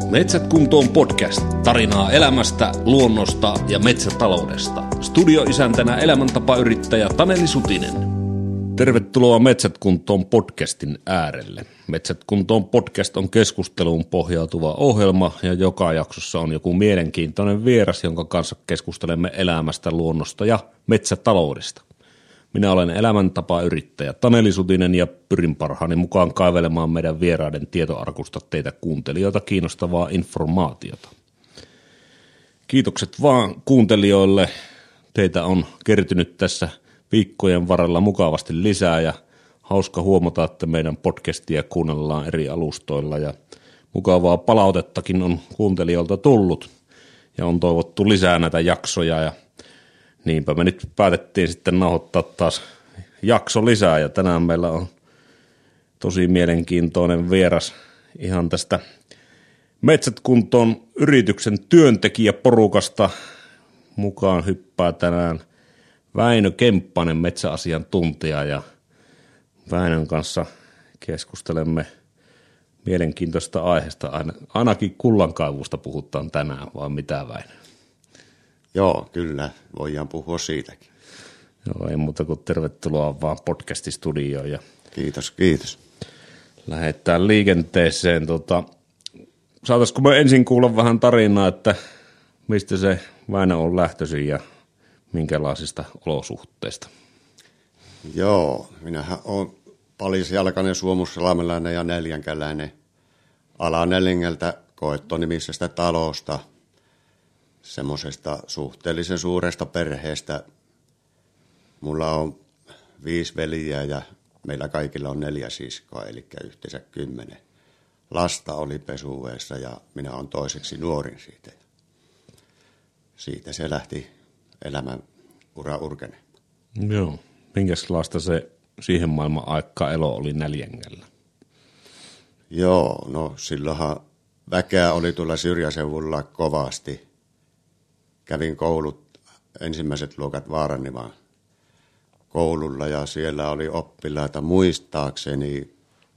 Metsät kuntoon podcast. Tarinaa elämästä, luonnosta ja metsätaloudesta. Studioisäntänä elämäntapayrittäjä Taneli Sutinen. Tervetuloa Metsät kuntoon podcastin äärelle. Metsät kuntoon podcast on keskusteluun pohjautuva ohjelma ja joka jaksossa on joku mielenkiintoinen vieras, jonka kanssa keskustelemme elämästä, luonnosta ja metsätaloudesta. Minä olen elämäntapayrittäjä Taneli Sutinen ja pyrin parhaani mukaan kaivelemaan meidän vieraiden tietoarkusta teitä kuuntelijoita kiinnostavaa informaatiota. Kiitokset vaan kuuntelijoille. Teitä on kertynyt tässä viikkojen varrella mukavasti lisää ja hauska huomata, että meidän podcastia kuunnellaan eri alustoilla ja mukavaa palautettakin on kuuntelijoilta tullut ja on toivottu lisää näitä jaksoja ja niinpä me nyt päätettiin sitten nauhoittaa taas jakso lisää ja tänään meillä on tosi mielenkiintoinen vieras ihan tästä Metsät kuntoon yrityksen työntekijäporukasta. Mukaan hyppää tänään Väinö Kemppainen, metsäasiantuntija, ja Väinön kanssa keskustelemme mielenkiintoista aiheesta. Ainakin kullankaivusta puhutaan tänään, vai mitä Väinö? Joo, kyllä. Voidaan puhua siitäkin. Joo, ei muuta kuin tervetuloa vaan podcastistudioon. Ja kiitos, kiitos. Lähdetään liikenteeseen. Saataisiko me ensin kuulla vähän tarinaa, että mistä se Väinö on lähtöisin ja minkälaisista olosuhteista? Joo, minähän olen palisjalkainen suomussalmelainen ja neljänkäläinen Ala-Nelingeltä Koettonimisestä talosta, semmoisesta suhteellisen suuresta perheestä. Mulla on 5 veljeä ja meillä kaikilla on 4 siskoa, eli yhteensä 10 lasta oli pesuveessa ja minä olen toiseksi nuorin siitä. Siitä se lähti elämän ura urkenemaan. Joo. Minkälaista se siihen maailman aikaan elo oli Neljängellä? Joo, no silloinhan väkeä oli tuolla syrjäseudulla kovasti. Kävin koulut, ensimmäiset luokat Vaarannivan koululla ja siellä oli oppilaita muistaakseni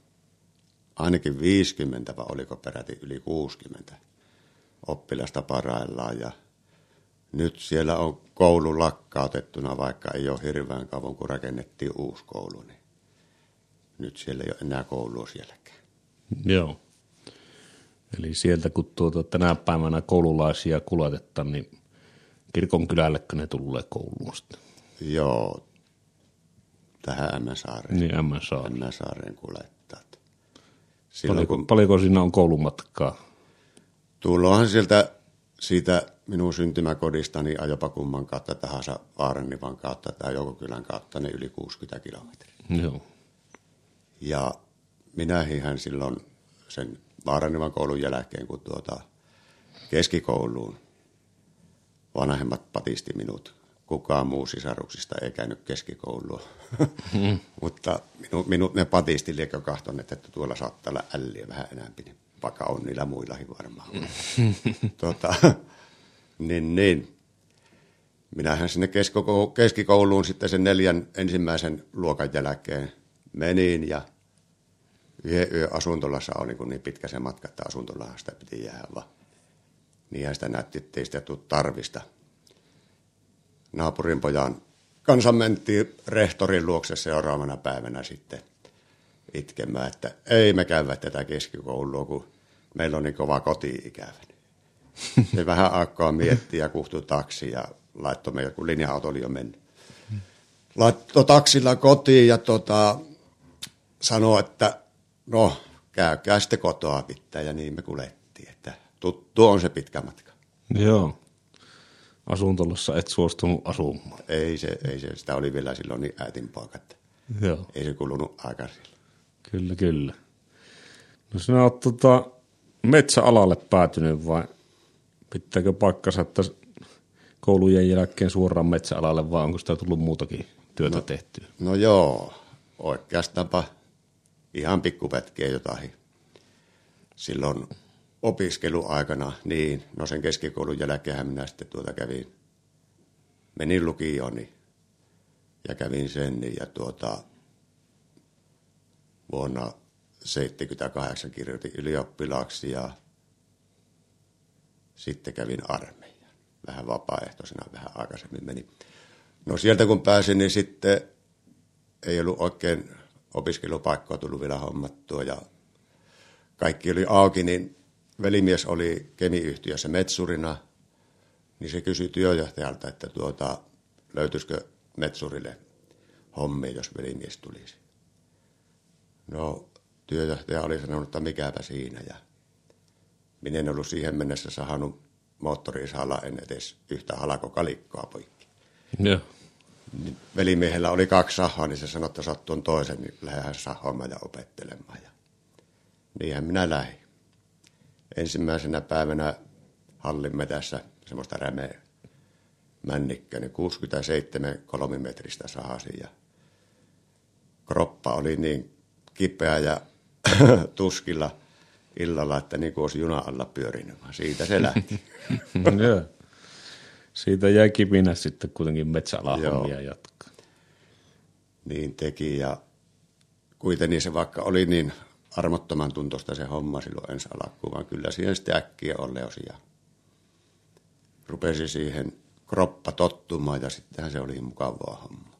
ainakin 50, vai oliko peräti yli 60 oppilasta parhaillaan. Ja nyt siellä on koulu lakkautettuna, vaikka ei ole hirveän kauan, kun rakennettiin uusi koulu. Niin nyt siellä ei ole enää koulua sielläkään. Joo. Eli sieltä kun tänä päivänä koululaisia kuljetetaan, niin kirkonkylällekö ne tulee kouluun sitten? Joo, tähän Ämmänsaareen. Niin, Ämmänsaareen. Ämmänsaareen kuljettaa. Paljonko siinä on koulumatkaa? Tulohan siitä minun syntymäkodistani ajopa kumman kautta tahansa Vaarannivan kautta tai Joukokylän kautta ne yli 60 kilometriä. Joo. Ja minä hiihän silloin sen Vaarannivan koulun jälkeen, kun keskikouluun vanhemmat patisti minut. Kukaan muu sisaruksista ei käynyt keskikoulua. Mutta minut ne patisti liekö kahtoneet, että tuolla saattaa olla älliä vähän enemmän, vaikka on niillä muillakin varmaan. Niin. Minähän sinne keskikouluun sitten sen 4 ensimmäisen luokan jälkeen menin ja yhden yön asuntolassa oli, kun niin pitkä se matka, että asuntolahan sitä piti jäädä vaan. Niinhän sitä näytti, ettei sitä tule tarvista. Naapurin pojan kanssa mentiin rehtorin luokse seuraavana päivänä sitten itkemään, että ei me käydä tätä keskikoulua, kun meillä on niin kova koti-ikävä. Se vähän aikaa mietti ja kuhtui taksi ja laittoi meidän, kun linja-auto oli jo mennyt. Laittoi taksilla kotiin ja sanoi, että no käykää sitten kotoa pitää, ja niin me kuljettiin, että tuttu on se pitkä matka. Joo. Asuntolossa et suostunut asumaan. Ei se, sitä oli vielä silloin niin äitinpoika, että joo. Ei se kulunut aika siellä. Kyllä. No sinä olet metsäalalle päätynyt vai pitääkö paikkansa, että koulujen jälkeen suoraan metsäalalle vai onko sitä tullut muutakin työtä tehtyä? No joo, oikeastaanpa ihan pikkupätkiä jotain. Silloin opiskeluaikana, niin, no sen keskikoulun jälkeen minä sitten menin lukioon ja kävin sen ja vuonna 1978 kirjoitin ylioppilaaksi ja sitten kävin armeijan. Vähän vapaaehtoisena, vähän aikaisemmin meni. No sieltä kun pääsin, niin sitten ei ollut oikein opiskelupaikkoa tullut vielä hommattua ja kaikki oli auki, niin velimies oli kemiyhtiössä metsurina, niin se kysyi työjohtajalta, että löytyisikö metsurille hommia, jos velimies tulisi. No työjohtaja oli sanonut, että mikäpä siinä ja minä en ollut siihen mennessä saanut moottori-isalla en edes yhtä halakokalikkoa poikki. Joo. Niin velimiehellä oli 2 sahaa, niin se sanoi, että saat tuon toisen, niin lähdehän sahoamaan ja opettelemaan. Ja niinhän minä lähdin. Ensimmäisenä päivänä hallin metässä semmoista rämeä männikköä, niin 67 kolmimetristä sahasin ja kroppa oli niin kipeä ja tuskilla illalla, että niin kuin olisi juna alla pyörinyt. Siitä se lähti. Joo. Siitä jäi kipinä sitten kuitenkin metsäalahommia jatkaa. Niin teki ja kuitenkin se vaikka oli niin armottoman tuntoista se homma silloin ensi alkuun, vaan kyllä siihen sitten äkkiä olleosi ja rupesi siihen kroppa tottumaan ja sittenhän se oli mukavaa homma.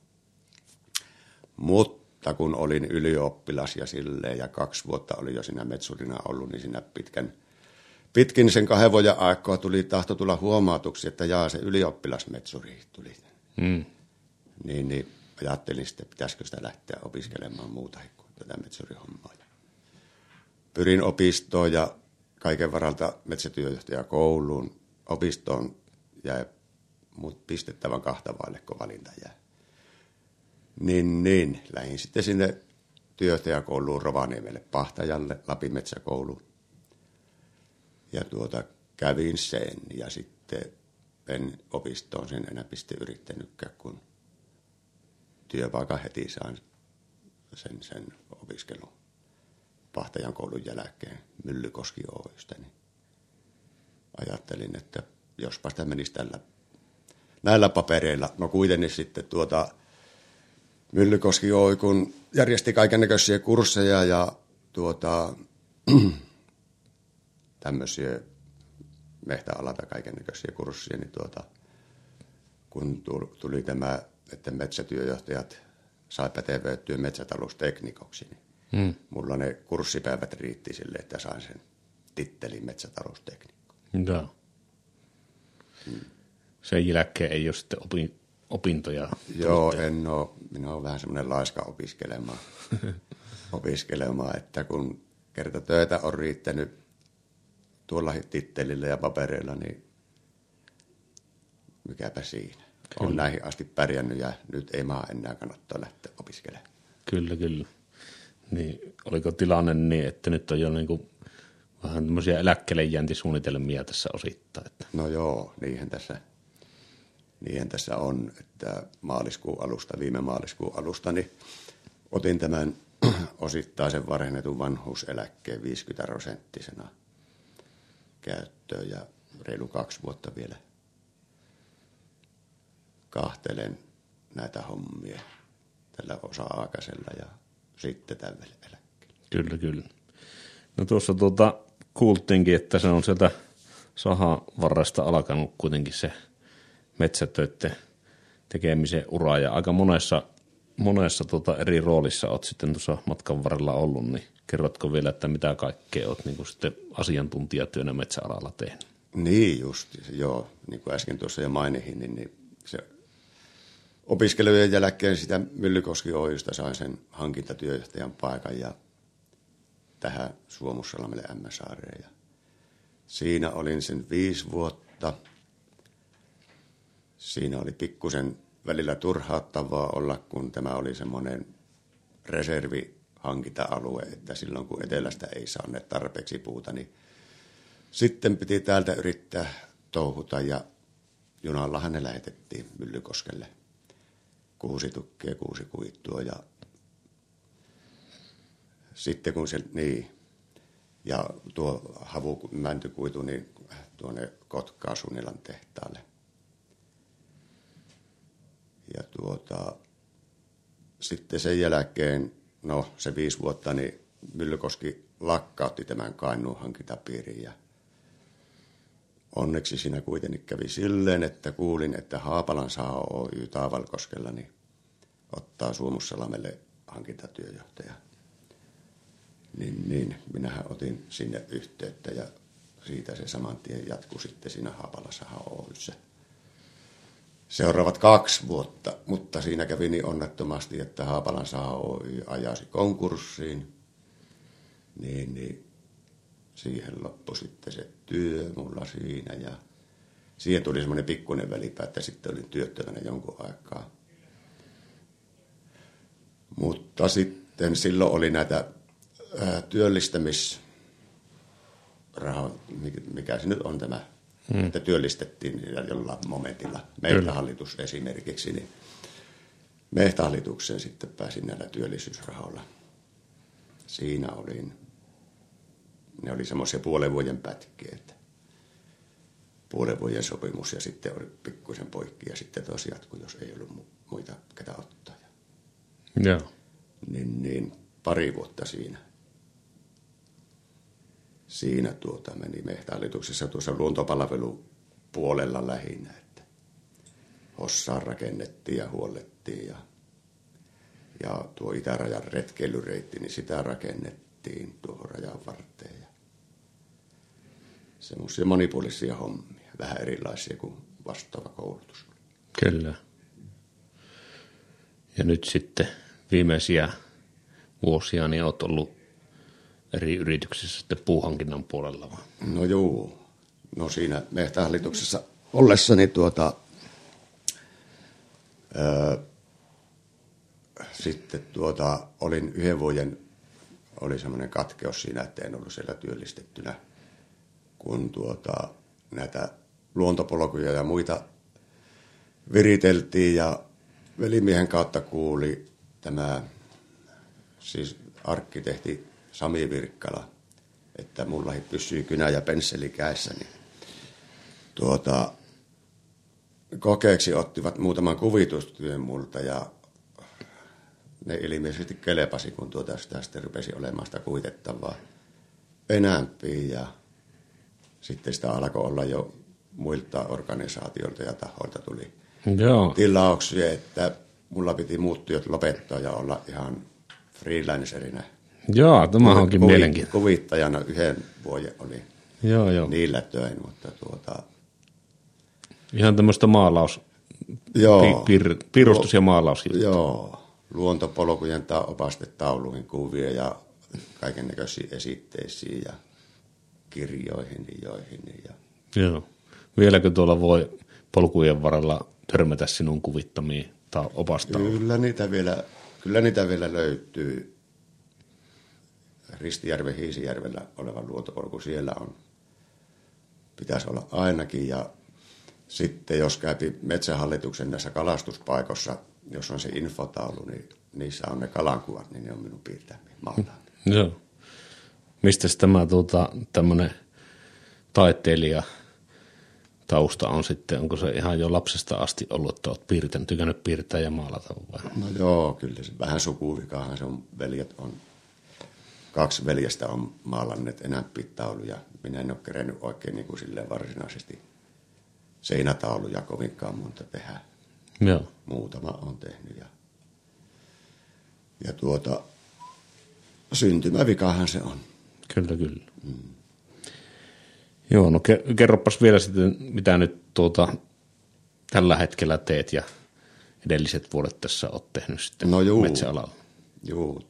Mutta kun olin ylioppilas ja silleen ja 2 vuotta oli jo siinä metsurina ollut, niin siinä pitkin sen 2 vuoden aikaa tahto tulla huomautuksi, että se ylioppilasmetsuri tuli. Niin ajattelin sitten, pitäisikö sitä lähteä opiskelemaan muuta kuin tätä metsurihommaa. Pyrin opistoon ja kaiken varalta metsätyöjohtajakouluun. Opistoon jäi pistettävän 2 vaille, kun valinta jäi. Niin, lähdin sitten sinne työjohtajakouluun Rovaniemelle Pahtajalle, Lapin metsäkouluun. Ja kävin sen ja sitten en opistoon sen enää yrittänytkään, kun työpaikan heti sain sen opiskelun Pahtajan koulun jälkeen Myllykoski Oystä. Niin ajattelin, että jospa sitä menisi näillä papereilla. No kuitenkin sitten Myllykoski Oy, kun järjesti kaikennäköisiä kursseja ja tämmöisiä mehtäalalta kaikennäköisiä kursseja, niin kun tuli tämä, että metsätyöjohtajat sai pätevöityä metsätalousteknikoksi, niin mulla ne kurssipäivät riitti sille, että sain sen tittelin metsätalousteknikko. Joo. Sen jälkeen ei ole sitten opintoja. Joo, minä olen vähän semmoinen laiska opiskelemaan, että kun kerta töitä on riittänyt tuolla tittelillä ja papereilla, niin mikäpä siinä. Olen näihin asti pärjännyt ja nyt ei maa enää kannattaa lähteä opiskelemaan. Kyllä. Niin, oliko tilanne niin, että nyt on jo niinku vähän tämmöisiä eläkkeellejäntisuunnitelmia tässä osittain? Että. No joo, niinhän tässä on, että viime maaliskuun alusta, niin otin tämän osittaisen varhennetun vanhuuseläkkeen 50% käyttöön ja reilu 2 vuotta vielä kahtelen näitä hommia tällä osa-aikaisella ja sitten tällä eläkkeellä. Kyllä. No tuossa kuultiinkin, että se on sieltä sahavarrasta alkanut kuitenkin se metsätöiden tekemisen ura ja aika monessa eri roolissa olet sitten tuossa matkan varrella ollut, niin kerrotko vielä, että mitä kaikkea olet niin kuin sitten asiantuntijatyönä metsäalalla tehnyt? Niin just, joo, niin kuin äsken tuossa jo mainihin, niin se opiskelujen jälkeen sitä Myllykoski Oystä sain sen hankintatyöjohtajan paikan ja tähän Suomussalmelle M-saareen. Siinä olin sen 5 vuotta. Siinä oli pikkusen välillä turhauttavaa olla, kun tämä oli semmoinen reservihankinta-alue, että silloin kun etelästä ei saaneet tarpeeksi puuta, niin sitten piti täältä yrittää touhuta ja junallahan ne lähetettiin Myllykoskelle 6 tukkia, 6 kuitua ja sitten kun se, ja tuo mäntykuitu, niin tuonne Kotkaan Sunilan tehtaalle. Ja sitten sen jälkeen, se 5 vuotta, niin Myllykoski lakkautti tämän Kainuun hankintapiirin ja onneksi siinä kuitenkin kävi silleen, että kuulin, että Haapalan Saha Oy Taavalkoskella niin ottaa Suomussalamelle hankintatyöjohtaja. Niin, minähän otin sinne yhteyttä ja siitä se saman tien jatkui sitten siinä Haapalan Saha Oyssä. Seuraavat 2 vuotta, mutta siinä kävi niin onnettomasti, että Haapalan Saha Oy ajasi konkurssiin. Niin siihen loppui sitten se työ mulla siinä ja siihen tuli semmoinen pikkuinen välipää, että sitten olin työttömänä jonkun aikaa. Mutta sitten silloin oli näitä työllistämisrahoja, mikä se nyt on tämä, että työllistettiin jollain momentilla. Metsähallitus esimerkiksi, niin Metsähallitukseen sitten pääsin näillä työllisyysrahoilla. Siinä olin. Ne oli semmoisia 5 vuoden pätkiä, että 5 vuoden sopimus ja sitten oli pikkuisen poikki ja sitten tosiaan jatkui, jos ei ollut muita ketä ottaa. Joo. Niin 2 vuotta siinä. Siinä meni Metsähallituksessa tuossa luontopalvelupuolella lähinnä, että Hossaan rakennettiin ja huollettiin ja tuo itärajan retkeilyreitti, niin sitä rakennettiin tuohon rajan varteen. Semmoisia monipuolisia hommia, vähän erilaisia kuin vastaava koulutus. Kyllä. Ja nyt sitten viimeisiä vuosia niin olet ollut eri yrityksissä sitten puuhankinnan puolella vaan. No juu. No siinä Metsähallituksessa ollessani sitten olin 1 vuoden, oli semmoinen katkeus siinä, että en ollut siellä työllistettynä, kun näitä luontopolkuja ja muita viriteltiin ja velimiehen kautta kuuli tämä siis arkkitehti Sami Virkkala, että mulla pysyy kynä ja pensseli kädessä, niin kokeeksi ottivat muutaman kuvitustyön multa ja ne ilmeisesti kelepasi, kun sitä sitten rupesi olemaan sitä kuvitettavaa enämpiä ja sitten sitä alkoi olla jo muilta organisaatioilta ja tahoilta tuli tilauksia, että mulla piti muut työt lopettaa ja olla ihan freelancerina. Joo, tämä onkin mielenkiintoista. Kuvittajana 1 vuoden oli niillä töin, mutta ihan tämmöistä piirustus- ja maalaus. Joo, luontopolkujen opastetauluihin kuvia ja kaikennäköisiin esitteisiin ja kirjoihin joihin. Joo. Vieläkö tuolla voi polkujen varrella törmätä sinun kuvittamiin tai opastauluihin? Kyllä niitä vielä löytyy. Ristijärven Hiisijärvellä oleva luontopolku siellä on. Pitäisi olla ainakin ja sitten jos käypi Metsähallituksen näissä kalastuspaikoissa, jos on se infotaulu, niin niissä on ne kalankuvat, niin ne on minun piirtämiä maalaamia. Joo. Mistäs tämä tämmöinen taiteilija tausta on sitten? Onko se ihan jo lapsesta asti ollut, että olet tykännyt piirtää ja maalata vai? No joo, kyllä se vähän sukuvikahan se on. 2 veljestä on maalanneet enämpitauluja. Minä en ole kerennyt oikein niin kuin silleen varsinaisesti seinätauluja kovinkaan monta tehdä. Joo. Muutama on tehnyt. Ja syntymävikahan se on. Kyllä. Joo, no kerropas vielä sitten, mitä nyt tällä hetkellä teet ja edelliset vuodet tässä olet tehnyt sitten metsäalalla. Joo,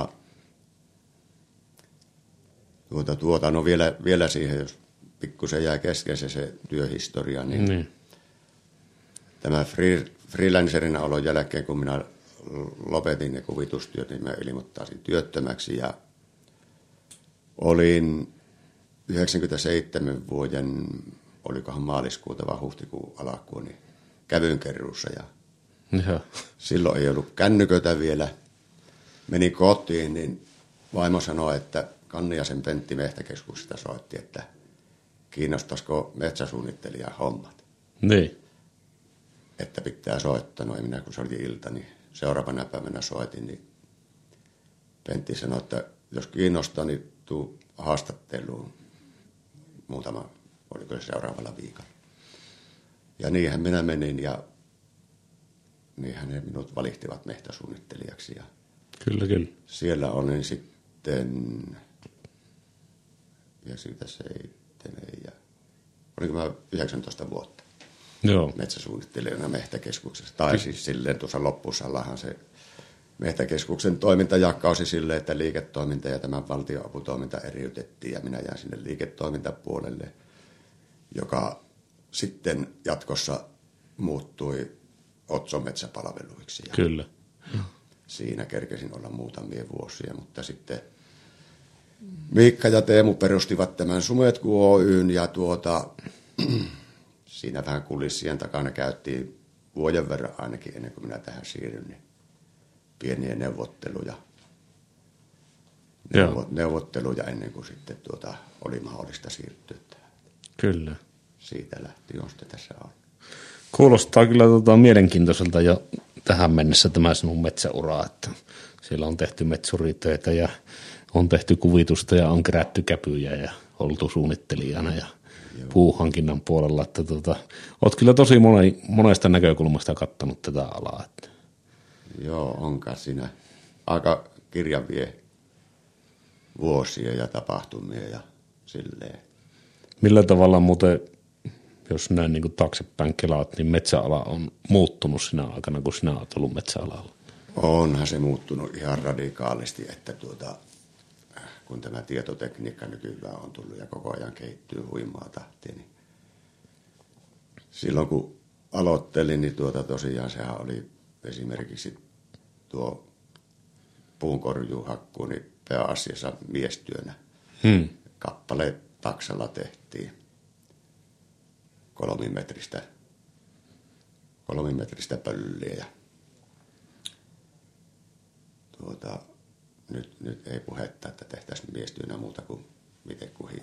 no vielä siihen, jos pikkusen jää kesken se työhistoria, niin. Tämä freelancerina olon jälkeen, kun minä lopetin ne kuvitustyöt, niin mä ilmoittaisin työttömäksi ja olin 97 vuoden, olikohan maaliskuuta vai huhtikuun alkuun, niin kävynkerruussa ja silloin ei ollut kännyköitä vielä. Menin kotiin, niin vaimo sanoi, että Kanniasen Pentti Metsäkeskuksesta soitti, että kiinnostaisiko metsäsuunnittelijan hommat. Niin. Että pitää soittaa. No minä kun se oli ilta, niin seuraavana päivänä soitin, niin Pentti sanoi, että jos kiinnostaa, niin tuu haastatteluun oliko se seuraavalla viikolla. Ja niinhän minä menin ja niinhän ne minut valihtivat mehtäsuunnittelijaksi. Ja Kyllä. siellä olin sitten, ja siitä ja olinko mä 19 vuotta Joo. metsäsuunnittelijana mehtäkeskuksessa. Tai siis silleen tuossa loppusallahan se mehtäkeskuksen toiminta jakausi silleen, että liiketoiminta ja tämä valtionaputoiminta eriytettiin ja minä jäin sinne liiketoimintapuolelle, joka sitten jatkossa muuttui Otson metsäpalveluiksi. Ja Kyllä. siinä kerkesin olla muutamia vuosia, mutta sitten Miikka ja Teemu perustivat tämän Sumetku Oyn ja siinä vähän kulissien takana käytiin vuoden verran ainakin ennen kuin minä tähän siirryn, niin pieniä neuvotteluja ennen kuin sitten oli mahdollista siirtyä tähän. Kyllä. Siitä lähtien on sitten tässä ollut. Kuulostaa kyllä mielenkiintoiselta jo tähän mennessä tämä sinun metsäura, että siellä on tehty metsuritöitä ja on tehty kuvitusta ja on kerätty käpyjä ja oltu suunnittelijana ja puuhankinnan puolella, että olet kyllä tosi monesta näkökulmasta kattanut tätä alaa. Että. Joo, onkaan siinä aika kirjavia vuosia ja tapahtumia ja silleen. Millä tavalla muuten, jos näin niin kuin taaksepäin kelaat, niin metsäala on muuttunut sinä aikana, kun sinä olet ollut metsäalalla? Onhan se muuttunut ihan radikaalisti, että kun tämä tietotekniikka nykyään on tullut ja koko ajan kehittyy huimaa tahtia, niin silloin kun aloittelin, niin tosiaan sehän oli esimerkiksi tuo puunkorjuuhakku, niin pääasiassa miestyönä. Kappale taksalla tehtiin 3-metristä pölliä ja nyt ei puhetta, että tehtäisiin miestyönä muuta kuin miten kuhin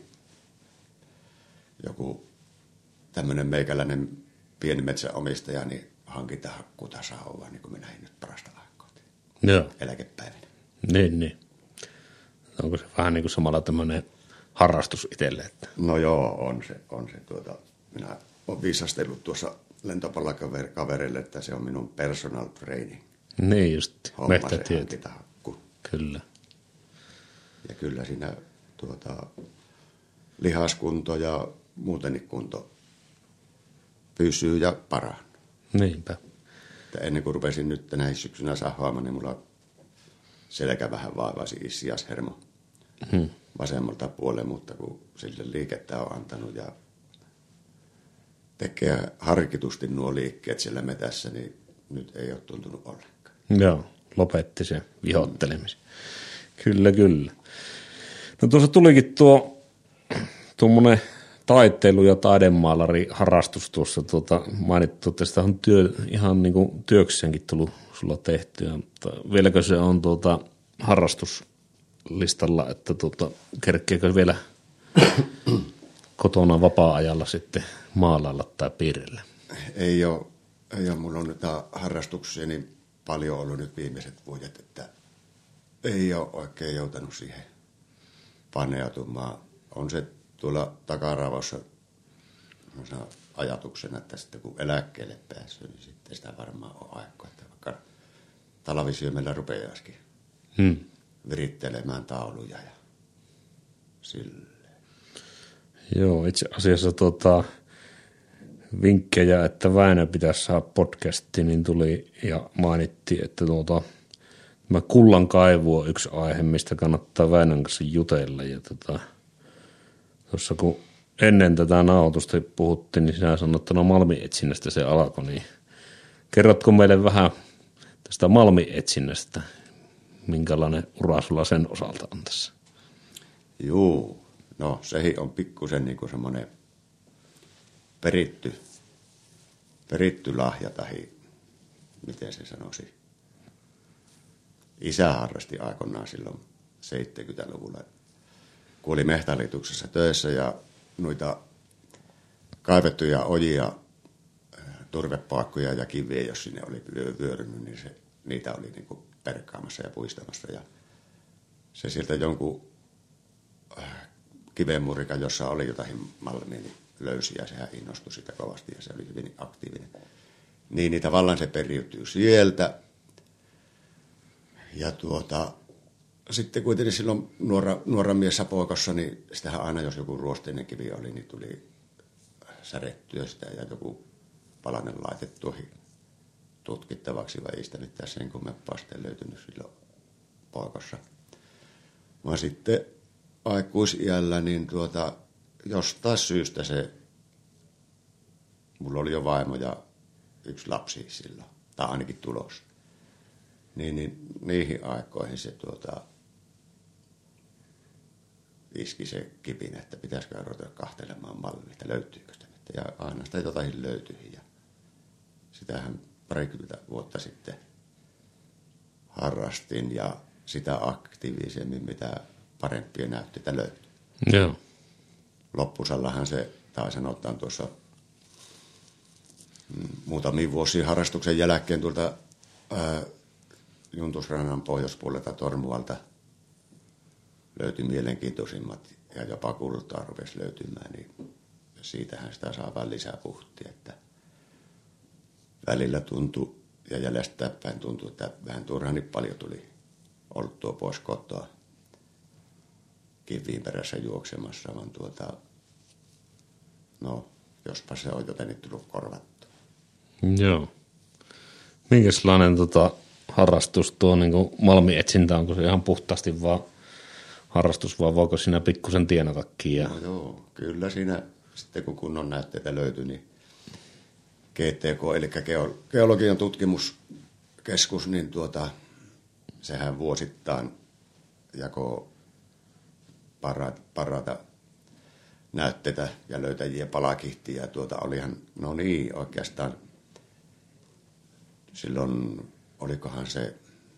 joku tämmöinen meikäläinen pieni metsäomistaja, niin hankita hakkuuta sauva, niin kuin minä näin nyt parasta aikaa eläkepäivänä. Niin. Onko se vähän niin kuin samalla tämmöinen harrastus itselle? Että. No joo, on se. Minä olen viisastellut tuossa lentopallakaverille, että se on minun personal training. Niin just, mehtätyöt. Kyllä. Ja kyllä siinä lihaskunto ja muutenkin kunto pysyy ja paranee. Niinpä. Että ennen kuin rupesin nyt tänä syksynä sahoamaan, niin mulla selkä vähän vaivaisi issiashermo vasemmalta puolelle, mutta kun sille liikettä on antanut ja tekee harkitusti nuo liikkeet siellä metässä, niin nyt ei ole tuntunut ollenkaan. Joo, lopetti se vihottelemisen. Kyllä. No tuossa tulikin tuommoinen taiteilu- ja taidemaalari-harrastus tuossa mainittu, että sitä on ihan niin kuin työkseenkin tullut sulla tehtyä, mutta vieläkö se on harrastuslistalla, että kerkeekö vielä kotona vapaa-ajalla sitten maalailla tai piirrellä? Ei ole. Mulla on nyt harrastuksia niin paljon ollut nyt viimeiset vuodet, että ei ole oikein joutanut siihen paneutumaan. On se tuolla takaravossa ajatuksena, että sitten kun eläkkeelle päässyt, niin sitten sitä varmaan on aikaa, että vaikka talvisyömällä rupeaisikin virittelemään tauluja ja silleen. Joo, itse asiassa vinkkejä, että Väinö pitäisi saada podcastiin, niin tuli ja mainittiin, että tämä kullan kaivu on yksi aihe, mistä kannattaa Väinön kanssa jutella. Ja tuossa kun ennen tätä nauhoitusta puhuttiin, niin sinä sanoit, että malmietsinnästä se alkoi, niin kerrotko meille vähän tästä malmietsinnästä, minkälainen ura sulla sen osalta on tässä? Juu, no sehin on pikkusen niin kuin semmoinen peritty lahja tai miten se sanoisi. Isä harrasti aikoinaan silloin 70-luvulla, kun oli Metsähallituksessa töissä ja noita kaivettuja ojia, turvepaakkuja ja kiviä, jos sinne oli vyörynyt, niin niitä oli niin kuin perkaamassa ja puistamassa. Ja se sieltä jonkun kivenmurikan, jossa oli jotain malmia, niin löysi ja sehän innostui sitä kovasti ja se oli hyvin aktiivinen. Niin tavallaan se periytyy sieltä. Ja sitten kuitenkin silloin nuora miessä poikassa, niin sitähän aina jos joku ruosteinen kivi oli, niin tuli särettyä sitä ja joku palanen laitettu tutkittavaksi, vai ei sitä mitään sen kummempaa sitten löytynyt silloin poikassa. Vaan sitten aikuisiällä, niin jostain syystä mulla oli jo vaimo ja yksi lapsi silloin, tai ainakin tulos. Niin niihin aikoihin se iski se kipinä, että pitäisikö ruveta kahtelemaan mallia, että löytyykö sitä. Ja aina sitä jotain löytyi. Ja sitähän 20 vuotta sitten harrastin ja sitä aktiivisemmin, mitä parempia näytteitä löytyi. Joo. Loppusallahan se, tai sanotaan tuossa muutamia vuosia harrastuksen jälkeen tuolta Juntusrannan pohjoispuolelta Tormualta löytyi mielenkiintoisimmat ja jopa kultaa rupesi löytymään, niin siitähän sitä saa vähän lisää puhtia, että välillä tuntui ja jäljestäpäin tuntui, että vähän turhankin paljon tuli oltua pois kotoa kiviin perässä juoksemassa, vaan jospa se on jotenkin tullut korvattu. Joo. Minkälainen harrastus tuo niin malmietsintä, onko se ihan puhtaasti vaan harrastus, vai voiko siinä pikkusen tienatakin? No joo, kyllä siinä sitten kun kunnon näytteitä löytyi, niin GTK, eli geologian tutkimuskeskus, niin sehän vuosittain jakoi parhaita näytteitä ja löytäjiä palakihtiä. Olihan, no niin, oikeastaan silloin, olikohan se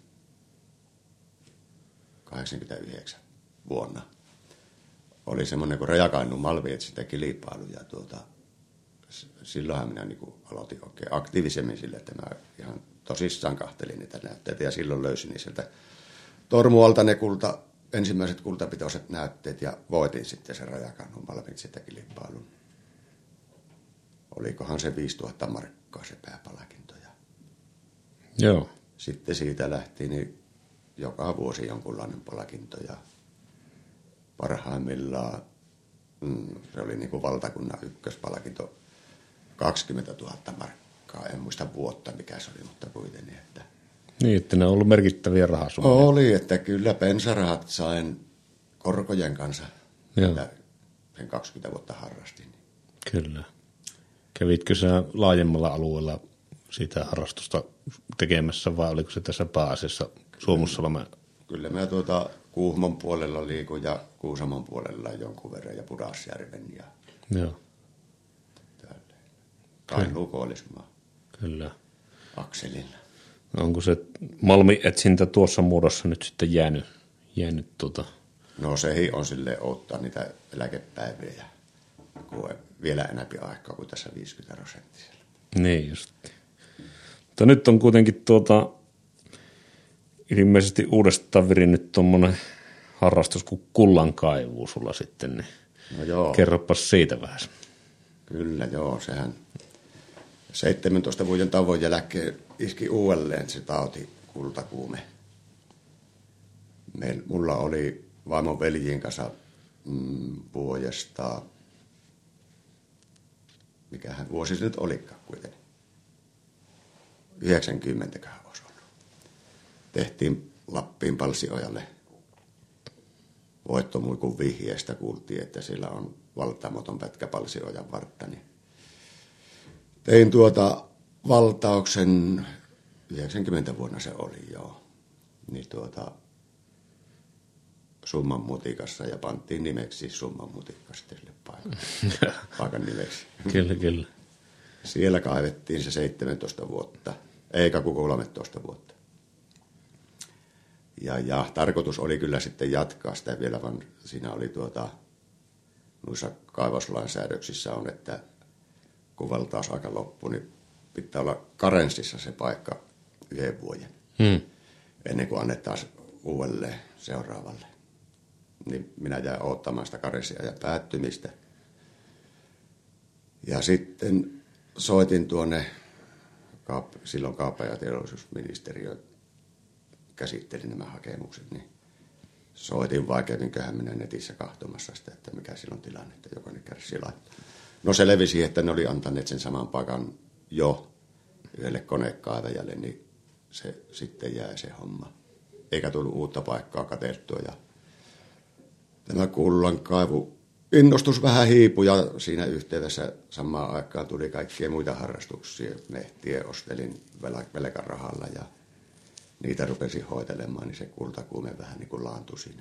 89 vuonna, oli semmoinen kuin Rajakainuun malmietsintä kilpailu, ja silloinhan minä aloitin oikein aktiivisemmin sille, että mä ihan tosissaan kahtelin niitä näytteitä, ja silloin löysin niin sieltä Tormualta ne ensimmäiset kultapitoiset näytteet, ja voitin sitten sen Rajakainuun malmietsintä kilpailun. Olikohan se 5000 markkaa se pääpalkinto. Joo. Sitten siitä lähti niin joka vuosi jonkunlainen palkinto, ja parhaimmillaan se oli niin kuin valtakunnan ykköspalkinto 20 000 markkaa. En muista vuotta mikä se oli, mutta kuitenkin. Niin, että ne on ollut merkittäviä rahasummia. Oli, että kyllä pensarahat sain korkojen kanssa, mitä sen 20 vuotta harrastin. Kyllä. Kävitkö sä laajemmalla alueella siitä harrastusta tekemässä, vai oliko se tässä pääasiassa Suomussalmen? Kyllä mä Kuhmon puolella liikun ja Kuusamon puolella jonkun verran ja Pudasjärven ja joo. Kainuun Koillismaa. Kyllä. Akselilla. Onko se malmietsintä tuossa muodossa nyt sitten jäänyt No se on odottaa niitä eläkepäiviä, kun vielä enemmän aikaa kuin tässä 50%. Niin just. Mutta nyt on kuitenkin ilmeisesti uudestaan virinnyt tuommoinen harrastus kuin kullankaivu sulla sitten, niin no joo. Kerropas siitä vähän. Kyllä joo, sehän 17 vuoden tauon jälkeen iski uudelleen se tauti, kultakuume. Mulla oli vaimon veljien kanssa vuodesta, mikähän vuosi se nyt olikaan kuitenkin. 90-kähän olisi ollut. Tehtiin Lappiin Palsiojalle voittomuikun vihjeestä, kuultiin, että sillä on valtaamaton pätkä Palsiojan vartta. Niin tein valtauksen, 90 vuonna se oli joo, niin Summan mutikassa, ja panttiin nimeksi Summan mutikka sitten sille paikan nimeksi. Kyllä. Siellä kaivettiin se 17 vuotta, eikä kuin 13 vuotta. Ja tarkoitus oli kyllä sitten jatkaa sitä vielä, vaan siinä oli noissa kaivoslainsäädöksissä on, että kun valtausaika loppui, niin pitää olla karenssissa se paikka 1 vuoden, ennen kuin annetaan uudelleen seuraavalle. Niin minä jäin odottamaan sitä karenssia ja päättymistä. Ja sitten soitin tuonne, silloin kauppa- ja teollisuusministeriö käsitteli nämä hakemukset, niin soitin vai kävinköhän minä netissä katsomassa sitä, että mikä silloin tilanne, että jokainen kärsii laittaa. No se levisi, että ne oli antaneet sen saman paikan jo yhdelle konekaivajalle, niin se sitten jäi se homma. Eikä tullut uutta paikkaa katseltua ja tämä kullankaivu innostus vähän hiipui ja siinä yhteydessä samaan aikaan tuli kaikkia muita harrastuksia. Mehtiä ostelin velkarahalla ja niitä rupesin hoitelemaan, niin se kultakuume vähän niin kuin laantui siinä.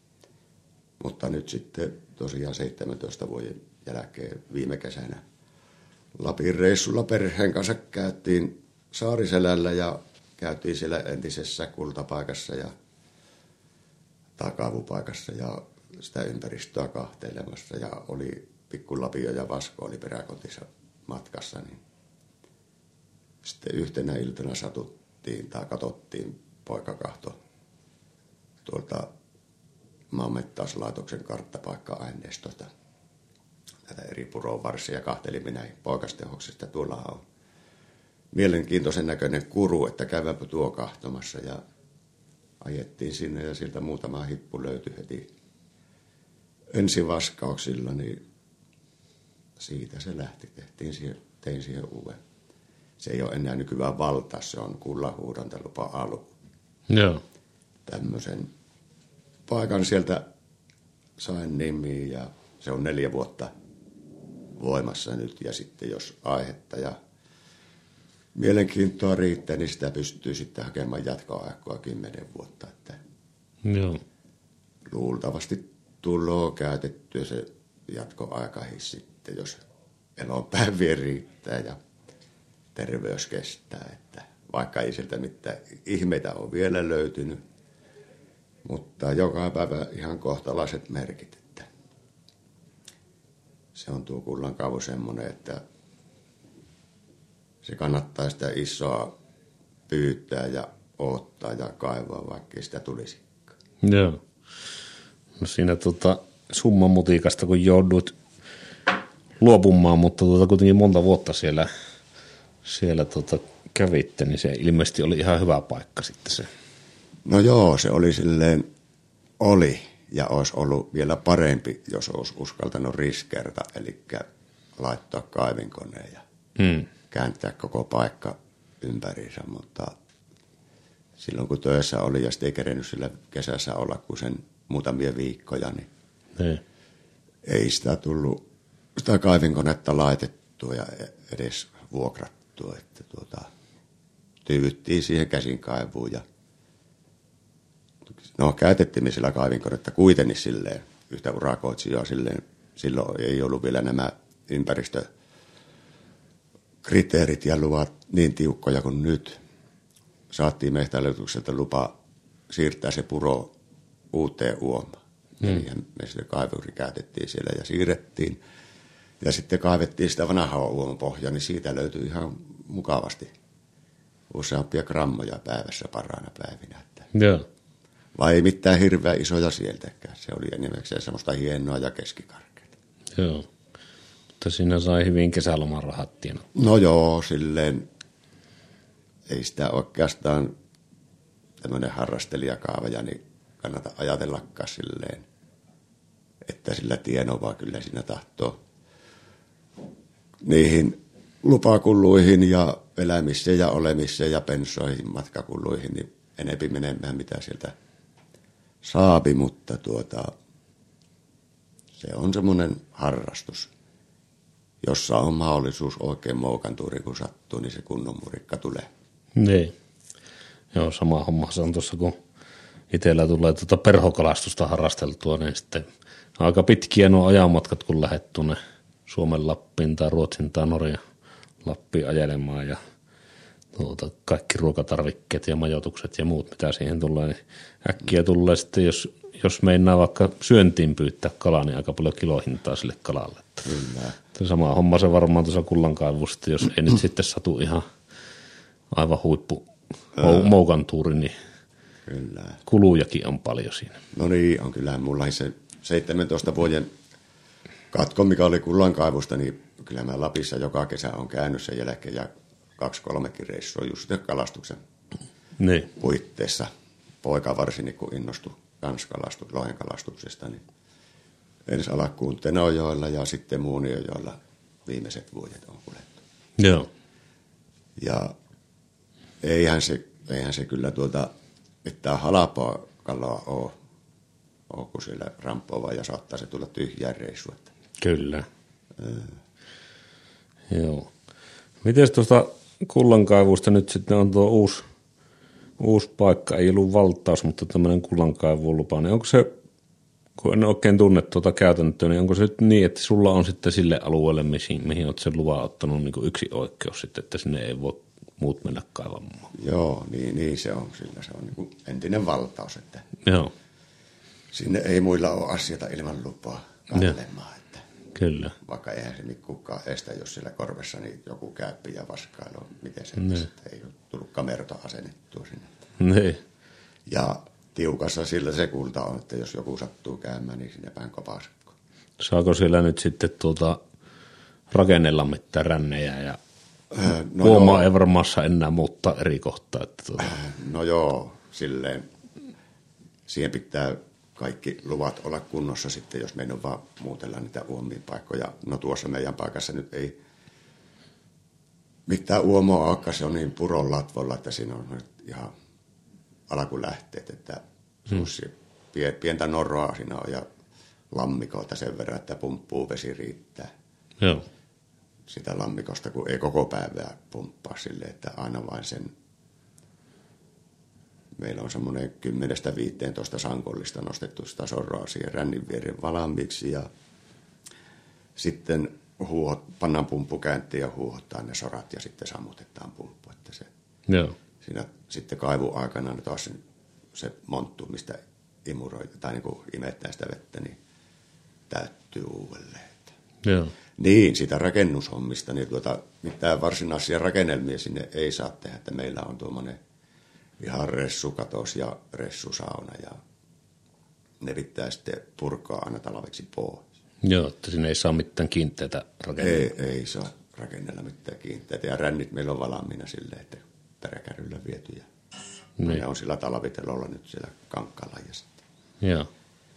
Mutta nyt sitten tosiaan 17 vuoden jälkeen viime kesänä Lapin reissulla perheen kanssa käytiin Saariselällä ja käytiin siellä entisessä kultapaikassa ja kavupaikassa ja sitä ympäristöä kahtelemassa ja oli Pikku Lapio ja Vasko oli peräkotissa matkassa, niin sitten yhtenä iltana satuttiin tai katsottiin, poika kahto tuolta maanmittauslaitoksen karttapaikka-aineistosta näitä eri purovarsia kahteli minä poikastehoksesta. Tuollahan on mielenkiintoisen näköinen kuru, että käydäänpä tuo kahtomassa ja ajettiin sinne ja siltä muutama hippu löytyi heti ensivaskauksilla, niin siitä se lähti. Tein siihen uuden. Se ei ole enää nykyään valta, se on kullanhuuhdontalupa-alue. Joo. Tämmöisen paikan sieltä sain nimiin ja se on 4 vuotta voimassa nyt ja sitten jos aihetta ja mielenkiintoa riittää, niin sitä pystyy sitten hakemaan jatkoaikaa 10 vuotta. Että Joo. luultavasti tulee käytettyä se jatkoaikakin sitten, jos elonpäiviä riittää ja terveys kestää. Että vaikka ei sieltä mitään ihmeitä ole vielä löytynyt, mutta joka päivä ihan kohtalaiset merkit. Että se on tuo kullankaivu semmoinen, että se kannattaa sitä isoa pyytää ja odottaa ja kaivaa, vaikka sitä tulisikaan. Joo. No siinä summan mutikasta, kun joudut luopumaan, mutta kuitenkin monta vuotta siellä kävitte, niin se ilmeisesti oli ihan hyvä paikka sitten se. No joo, se oli silleen, ja olisi ollut vielä parempi, jos olisi uskaltanut riskeerata, eli laittaa kaivinkoneen ja kääntää koko paikka ympäriinsä, mutta silloin kun töissä oli ja sitten ei kerennyt sillä kesässä olla kuin sen muutamia viikkoja, niin ei sitä tullut sitä kaivinkonetta laitettua ja edes vuokrattua, että tyyvyttiin siihen käsinkaivuun ja käytettiin me sillä kaivinkonetta kuitenkin silleen yhtä urakoitsijaa silleen, silloin ei ollut vielä nämä ympäristökriteerit ja luvat niin tiukkoja kuin nyt. Saatiin metsähallitukselta lupa siirtää se puro uuteen uomaan. Ja me sitä kaivuri käytettiin siellä ja siirrettiin. Ja sitten kaivettiin sitä vanhaa uomapohjaa, niin siitä löytyi ihan mukavasti useampia grammoja päivässä parhaana päivinä. Joo. Vai ei mitään hirveän isoja sieltäkään. Se oli enimmäkseen semmoista hienoa ja keskikarkeata. Joo. Mutta siinä sai hyvin kesäloman rahat tienata. No joo, silleen ei sitä oikeastaan tämmöinen harrastelijakaavaja, niin kannata ajatellakaan silleen, että sillä tienovaa kyllä siinä tahtoo niihin lupakuluihin ja elämiseen ja olemiseen ja pensoihin, matkakuluihin, niin enempi menemään mitä sieltä saapi, mutta se on semmoinen harrastus, jossa on mahdollisuus oikein moukantuuri, kun sattuu, niin se kunnon murikka tulee. Niin. Joo, sama homma se on tuossa, kun itsellä tulee perhokalastusta harrasteltua, niin sitten aika pitkiä nuo ajanmatkat, kun lähdet tuonne Suomen Lappiin tai Ruotsin tai Norjan Lappiin ajelemaan ja kaikki ruokatarvikkeet ja majoitukset ja muut, mitä siihen tulee, niin äkkiä tulee sitten, jos meinaa vaikka syöntiin pyytää kalaa, niin aika paljon kilohintaa sille kalalle. Kyllä. Sama homma se varmaan tuossa kullankaivusta, jos ei nyt sitten satu ihan aivan huippu moukantuuri, niin kyllä. Kulujakin on paljon siinä. No niin, on kyllä. Mulla se 17 vuoden katko, mikä oli kullankaivusta, niin Kyllä mä Lapissa joka kesä on käynyt sen jälkeen ja 2-3 reissua just kalastuksen puitteissa. Poika varsinkin, kun innostui lohenkalastuksesta, niin ensi alkuun Tenojoella ja sitten Muonionjoella viimeiset vuodet on kuljettu. Joo. Ja eihän se kyllä mitään halpaa kalaa ole, kun siellä rampoava ja saattaa se tulla tyhjään reissua. Kyllä. Joo. Miten tuosta kullankaivusta nyt sitten on tuo uusi paikka, ei ollut valtaus, mutta tämmöinen kullankaivulupa, niin onko se, kun en oikein tunne tuota käytäntöä, niin onko se nyt niin, että sulla on sitten sille alueelle, mihin olet sen luvan ottanut niin kuin yksi oikeus sitten, että sinne ei voi muut mennä kaivamaan? Joo, niin se on. Sillä se on niin kuin entinen valtaus, että joo. Sinne ei muilla ole asioita ilman lupaa katselemaan. Että kyllä. Vaikka eihän se nyt kukaan estä, jos siellä korvessa niin joku käyppi ja vaskailu, miten se ei ole tullut kamerata asennettua sinne. Niin. Ja tiukassa sillä se kulta on, että jos joku sattuu käymään, niin sinne päin kopasakko. Saako siellä nyt sitten rakennella mitään rännejä ja huomaa ei varmaan enää muuttaa eri kohtaa? Että No joo, silleen. Siihen pitää kaikki luvat olla kunnossa sitten, jos meidän on vaan muutella niitä uomia paikkoja. No tuossa meidän paikassa nyt ei mitään uomoa olekaan, se on niin puron latvolla, että siinä on ihan alkulähteet, että pientä norroa siinä on ja lammikoita sen verran, että pumppuu vesi riittää. Joo. Sitä lammikosta, kun ei koko päivää pumppaa silleen, että aina vain sen. Meillä on semmoinen 10-15 sankollista nostettu sitä sorraa siihen rännin viereen valmiiksi ja sitten pannaan pumppu käyntiin ja huuhottaan ne sorat ja sitten sammutetaan pumppu. Että se, siinä sitten kaivun aikana niin taas se monttu, mistä imuroita tai niin imettää sitä vettä, niin täyttyy uudelleen. Joo. Niin, sitä rakennushommista, niin mitään varsinaisia rakennelmia sinne ei saa tehdä, että meillä on tuommoinen ihan ressukatos ja ressusauna ja ne pitää sitten purkaa aina talveksi pois. Joo, että sinne ei saa mitään kiinteitä rakennella. Ei saa rakennella mitään kiinteitä ja rännit meillä on valmiina silleen, että peräkärryllä viety ja ne on sillä talvitelolla nyt siellä Kankkaalla ja sitten. Joo.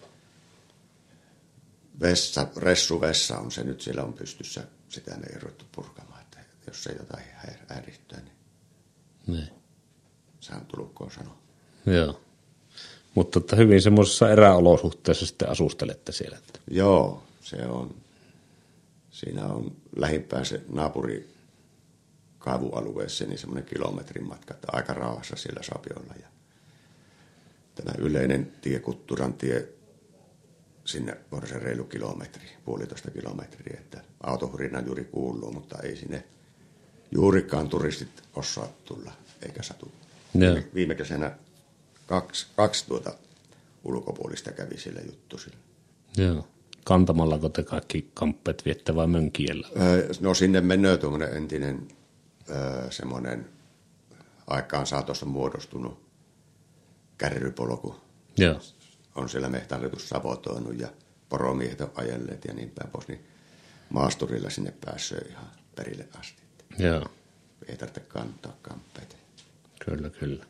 Ressuvessa on se nyt, siellä on pystyssä, sitä me ei ruvettu purkamaan, että jos ei jotain häirihtyä, niin sehän tulkoon sanoa. Joo, mutta että hyvin semmoisessa eräolosuhteessa sitten asustelette siellä. Että. Joo, se on, siinä on lähimpään se naapuri kaivualueessa, niin semmoinen kilometrin matka, että aika rauhassa siellä saa olla. Ja tämä yleinen tie, Kutturan tie, sinne on se reilu kilometri, 1,5 kilometriä, että autohurina juuri kuuluu, mutta ei sinne juurikaan turistit osaa tulla, eikä satu. Viime kesänä kaksi ulkopuolista kävi sillä juttu sillä. Joo. Kantamallako te kaikki kamppeet viette vai Mönkiellä? No sinne menee tuommoinen entinen semmoinen aikaan saatossa muodostunut kärrypolku. Joo. On siellä metsähallitus sabotoinut ja poromiehet on ajelleet ja niin päin pois, niin maasturilla sinne pääsee ihan perille asti. Joo. Ei tarvitse kantaa kamppeita. Kyllä.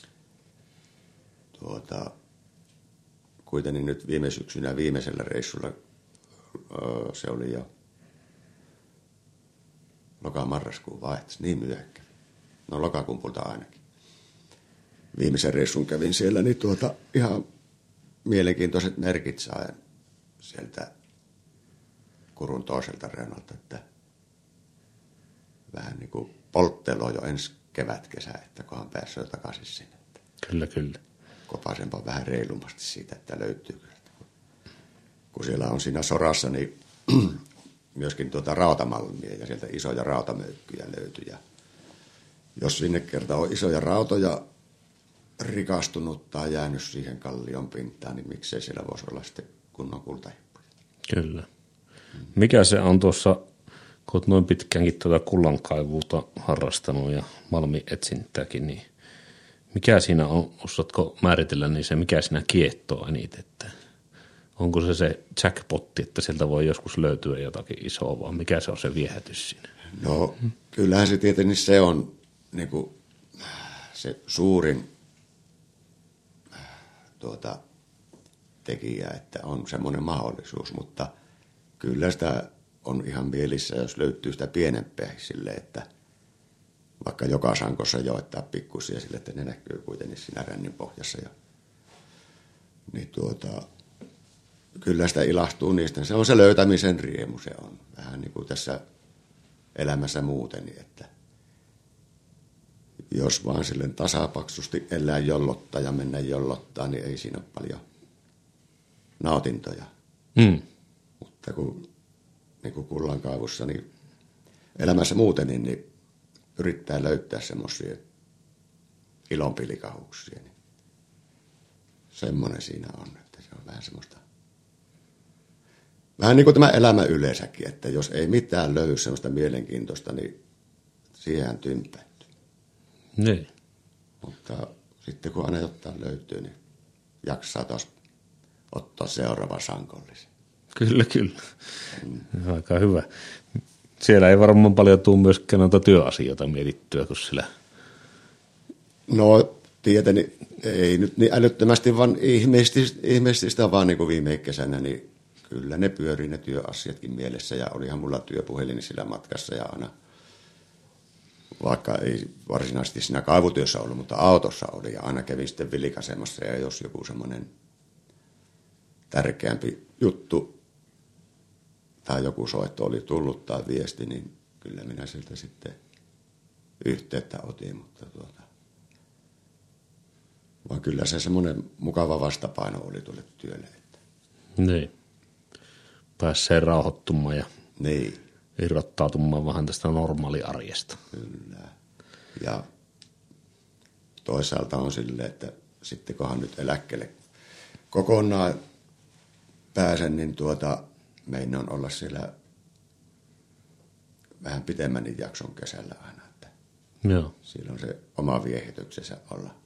Kuitenkin nyt viime syksynä viimeisellä reissulla se oli jo loka-marraskuun vaihtas, niin myöhäkkä. No lokakuun ainakin. Viimeisen reissun kävin siellä, niin ihan mielenkiintoiset merkit sain sieltä Kurun toiselta reunalta, että vähän niin kuin polttelua jo ensi kevätkesä, että kunhan pääsee jo takaisin sinne. Kyllä. Kopaisenpa vähän reilumasti siitä, että löytyy kyllä. Kun siellä on siinä sorassa, niin myöskin rautamalmia ja sieltä isoja rautamöykkyjä löytyy. Ja jos sinne kerta on isoja rautoja rikastunut tai jäänyt siihen kallion pintaan, niin miksei siellä voisi olla sitten kunnon kultahippuja. Kyllä. Mikä se on tuossa, kun olet noin pitkäänkin kullankaivuuta harrastanut ja malmietsintääkin, niin mikä siinä on, osaatko määritellä, niin se mikä siinä kiehtoo eniten? Että Onko se jackpotti, että sieltä voi joskus löytyä jotakin isoa, vaan mikä se on se viehätys siinä? No kyllähän se tietenkin se on niin kuin, se suurin tekijä, että on semmoinen mahdollisuus, mutta kyllä sitä on ihan mielissä, jos löytyy sitä pienempää sille, että vaikka joka sankossa joettaa pikkusia sille, että ne näkyy kuitenkin siinä rännin pohjassa. Niin kyllä sitä ilahtuu niistä. Se on se löytämisen riemu, se on vähän niin kuin tässä elämässä muuten, että jos vaan silleen tasapaksusti elää jollottaa ja mennä jollottaa, niin ei siinä ole paljon nautintoja. Mutta niin kuin kullankaivussa, niin elämässä muuten, niin yrittää löytää semmoisia ilonpilikauksia. Niin semmoinen siinä on, että se on vähän semmoista. Vähän niin kuin tämä elämä yleensäkin, että jos ei mitään löydy semmoista mielenkiintoista, niin siihen tympäytyy. Niin. Mutta sitten kun aina jotain löytyy, niin jaksaa taas ottaa seuraava sankollisen. Kyllä. Aika hyvä. Siellä ei varmaan paljon tule myöskään noita työasioita mietittyä, kun siellä... No tietenkin ei nyt niin älyttömästi, vaan ihmeisesti sitä vaan niin kuin viime kesänä, niin kyllä ne pyörii ne työasiatkin mielessä ja olihan mulla työpuhelin sillä matkassa ja aina, vaikka ei varsinaisesti siinä kaivutyössä ollut, mutta autossa oli ja aina kävin sitten vilkaisemassa ja jos joku semmoinen tärkeämpi juttu tai joku soitto oli tullut tai viesti, niin kyllä minä siltä sitten yhteyttä otin, mutta vaan kyllä se semmoinen mukava vastapaino oli tuolle työlle. Että. Niin. Pääsee rauhoittumaan ja niin. irrottautumaan vähän tästä normaaliarjesta. Kyllä. Ja toisaalta on silleen, että sitten kunhan nyt eläkkeelle kokonaan pääsen, niin meinaan olla siellä vähän pitemmän jakson kesällä aina. Että joo. Siinä on se oma viehityksensä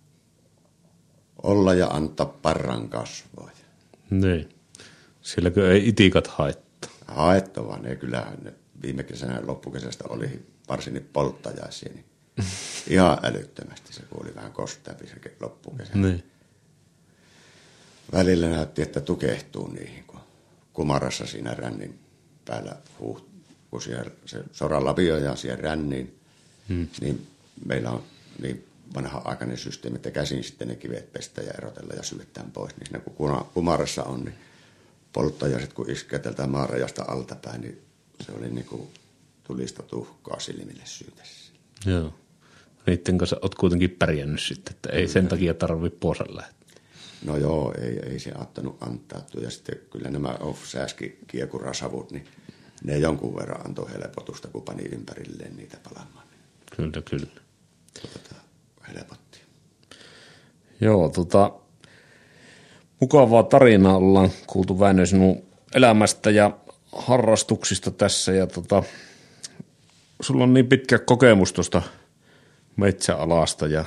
olla ja antaa parran kasvoja. Niin. Silläkö ei itikat haittaa? Haettava, ne kyllähän ne viime kesänä loppukesästä oli varsin polttajaisia, niin ihan älyttömästi se, kun oli vähän kosteampi se loppukesä. Niin. Välillä näytti, että tukehtuu niihin, kun kumarassa siinä rännin päällä kun siellä se soranlavio ja siihen ränniin, niin meillä on niin vanha-aikainen systeemi, että käsin sitten ne kivet pestä ja erotella ja syöttään pois. Niin siinä kun kumarassa on, niin polttajaiset kun iskee tältä maarajasta altapäin, niin se oli niin kuin tulista tuhkaa silmille syytessä. Joo. Niiden kanssa olet kuitenkin pärjännyt sitten, että ei sen takia tarvitse puosa lähteä. No joo, ei se aattanut antautua. Ja sitten kyllä nämä off-sääskikiekurasavut, niin ne jonkun verran antoi helpotusta, kun pani ympärilleen niitä palamaan. Kyllä. Helpotti. Joo, mukavaa tarinaa ollaan kuultu, Väinö, sinun elämästä ja harrastuksista tässä. Ja sulla on niin pitkä kokemus tuosta metsäalasta ja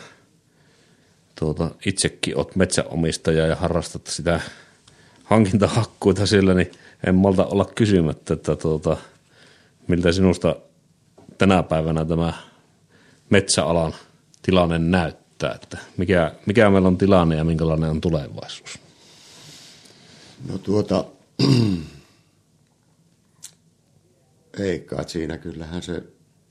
itsekin olet metsäomistaja ja harrastat sitä hankintahakkuita siellä, niin en malta olla kysymättä, että miltä sinusta tänä päivänä tämä metsäalan tilanne näyttää, että mikä meillä on tilanne ja minkälainen on tulevaisuus? No ei kai siinä kyllähän se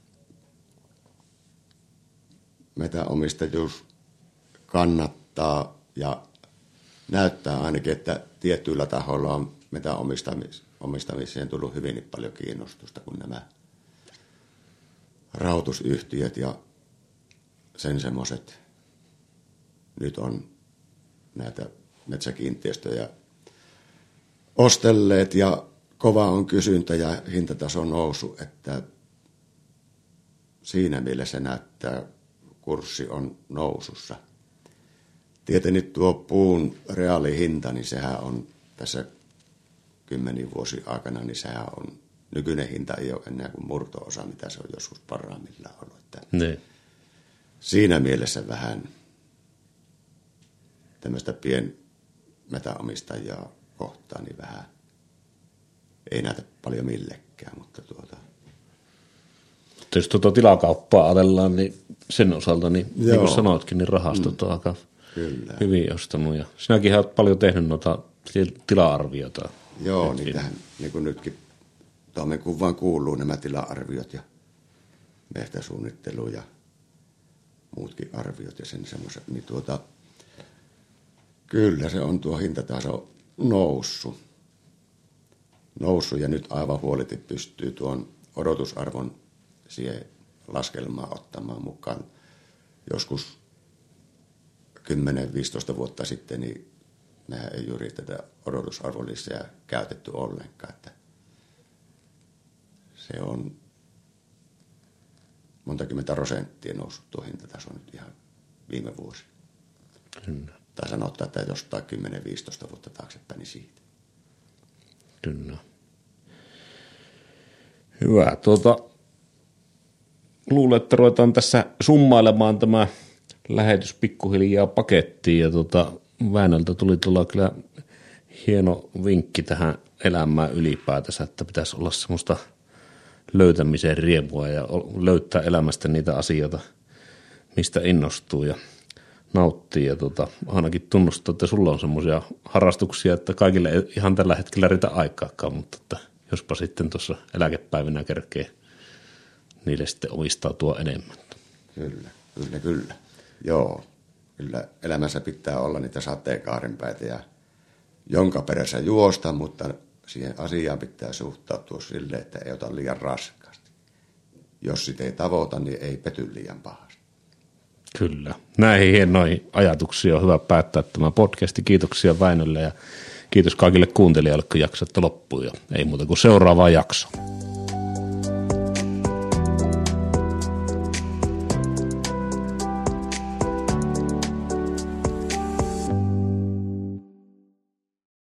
metäomistajuus kannattaa ja näyttää ainakin, että tietyillä tahoilla on metäomistamiseen tullut hyvin paljon kiinnostusta, kun nämä rahoitusyhtiöt ja sen semmoiset nyt on näitä metsäkiinteistöjä ostelleet ja kova on kysyntä ja hintataso nousu, että siinä mielessä näyttää kurssi on nousussa. Tietenkin tuo puun reaalihinta, niin sehän on tässä 10 vuosien aikana, niin sehän on, nykyinen hinta ei ole enää kuin murto-osa, mitä se on joskus parhaimmillaan ollut. Niin. Siinä mielessä vähän tämmöistä pienmetäomistajaa kohtaa, niin vähän ei näytä paljon millekään, mutta jos tilakauppaa ajatellaan, niin sen osalta, niin kuin sanoitkin, niin rahastot on aika hyvin ostanut. Ja sinäkin olet paljon tehnyt noita tila-arviota. Joo, niitähän niin kuin nytkin toimenkuvaan kuuluu nämä tila-arviot ja mehtäsuunnittelu ja muutkin arviot ja sen semmoiset. Niin kyllä se on tuo hintataso noussut ja nyt aivan huoliti pystyy tuon odotusarvon siihen laskelmaan ottamaan mukaan. Joskus 10-15 vuotta sitten, niin mehän ei juuri tätä odotusarvonlisää käytetty ollenkaan. Että se on monta kymmentä prosenttia noussut tuo hintataso nyt ihan viime vuosi. Kyllä. Tai sanottaa, että jostain 10-15 vuotta taaksepäin, niin siitä. Kyllä. Hyvä. Luulen, että ruvetaan tässä summailemaan tämä lähetys pikkuhiljaa pakettiin ja Väinöltä tuli tulla kyllä hieno vinkki tähän elämään ylipäätänsä, että pitäisi olla semmoista löytämisen riemua ja löytää elämästä niitä asioita, mistä innostuu ja nauttii ja ainakin tunnustaa, että sulla on semmoisia harrastuksia, että kaikille ei ihan tällä hetkellä riitä aikaakaan, mutta että jospa sitten tuossa eläkepäivinä kerkee niille sitten omistautua enemmän. Kyllä. Joo, kyllä elämässä pitää olla niitä sateenkaarenpäitä ja jonka perässä juosta, mutta siihen asiaan pitää suhtautua silleen, että ei ota liian raskaasti. Jos sitä ei tavoita, niin ei pety liian pahasti. Kyllä. Näihin hienoihin ajatuksiin on hyvä päättää tämä podcasti. Kiitoksia Väinölle ja kiitos kaikille kuuntelijoille, kun jaksatte loppuun. Ja ei muuta kuin seuraavaa jaksoa.